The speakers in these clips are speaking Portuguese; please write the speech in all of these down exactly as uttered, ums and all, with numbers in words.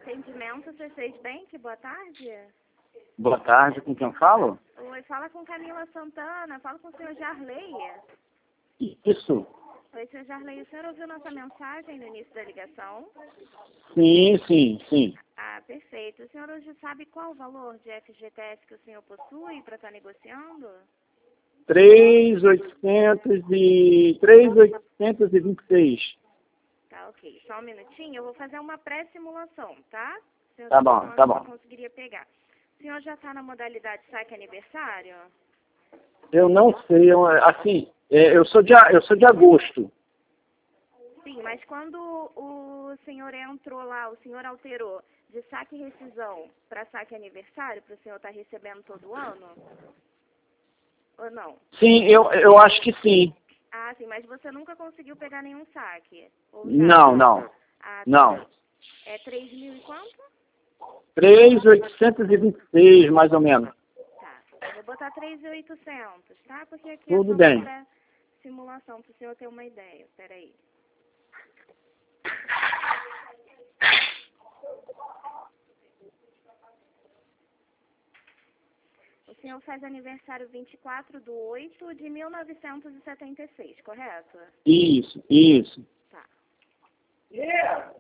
atendimento C seis Bank, boa tarde. Boa tarde, com quem eu falo? Oi, fala com Camila Santana, fala com o senhor Jarley. Isso. Oi, senhor Jarley, o senhor ouviu nossa mensagem no início da ligação? Sim, sim, sim. Ah, perfeito. O senhor hoje sabe qual o valor de F G T S que o senhor possui para estar negociando? três mil oitocentos e... três mil oitocentos e vinte e seis. Tá, ok. Só um minutinho, eu vou fazer uma pré-simulação, tá? O senhor Tá bom, tá bom. Eu conseguiria pegar. O senhor já está na modalidade saque aniversário? Eu não sei, eu, assim, é, eu, sou de, a- eu sou de agosto. Sim, mas quando o senhor entrou lá, o senhor alterou de saque e rescisão para saque aniversário, para o senhor estar recebendo todo ano? Ou não? Sim, eu, eu acho que sim. Ah, sim, mas você nunca conseguiu pegar nenhum saque? Ou já? Não, não, Ah, tá. não. É três mil e quanto? três mil oitocentos e vinte e seis, mais ou menos. Tá. Eu vou botar três mil e oitocentos, tá? Porque aqui Tudo é só bem. uma simulação, para o senhor ter uma ideia. Peraí. O senhor faz aniversário vinte e quatro de oito de mil novecentos e setenta e seis, correto? Isso, isso. Tá. Yeah.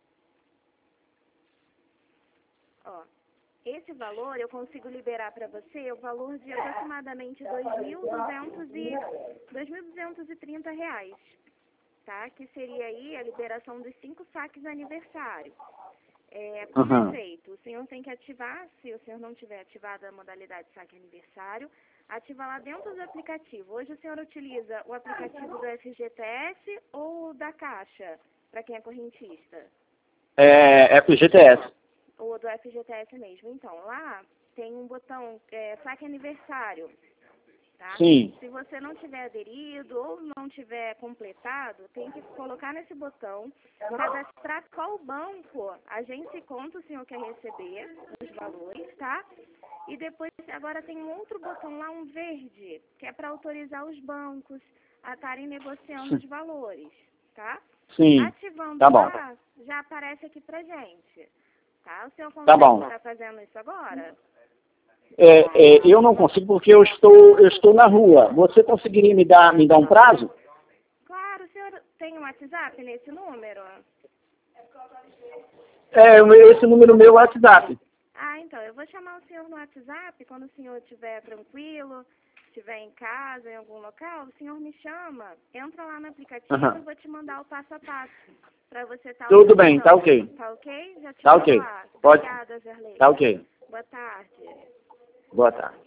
Ó, esse valor eu consigo liberar para você o valor de aproximadamente dois mil duzentos e trinta reais, tá? Que seria aí a liberação dos cinco saques aniversário. É, como Uhum. é feito? O senhor tem que ativar, se o senhor não tiver ativado a modalidade saque aniversário, ativa lá dentro do aplicativo. Hoje o senhor utiliza o aplicativo do F G T S ou da Caixa, para quem é correntista? É F G T S. Ou do F G T S mesmo. Então, lá tem um botão é, saque aniversário, tá? Sim. Se você não tiver aderido ou não tiver completado, tem que colocar nesse botão, cadastrar qual banco, agência e conta o senhor quer receber, os valores, tá? E depois, agora tem um outro botão lá, um verde, que é para autorizar os bancos a estarem negociando os valores, tá? Sim. Ativando Tá bom. lá, já aparece aqui pra gente. Tá? O senhor consegue Tá bom. estar fazendo isso agora? É, é, eu não consigo porque eu estou, eu estou na rua. Você conseguiria me dar, me dar um prazo? Claro, o senhor tem um WhatsApp nesse número? É, esse número meu é o WhatsApp. Ah, então, eu vou chamar o senhor no WhatsApp, quando o senhor estiver tranquilo, estiver em casa, em algum local, o senhor me chama, entra lá no aplicativo e Uhum. eu vou te mandar o passo a passo, para você estar Tudo bem, tá ok. Tá ok? Já te Tá mando ok. lá. Pode. Obrigada, Gerlei. Tá ok. Boa tarde. Boa tarde.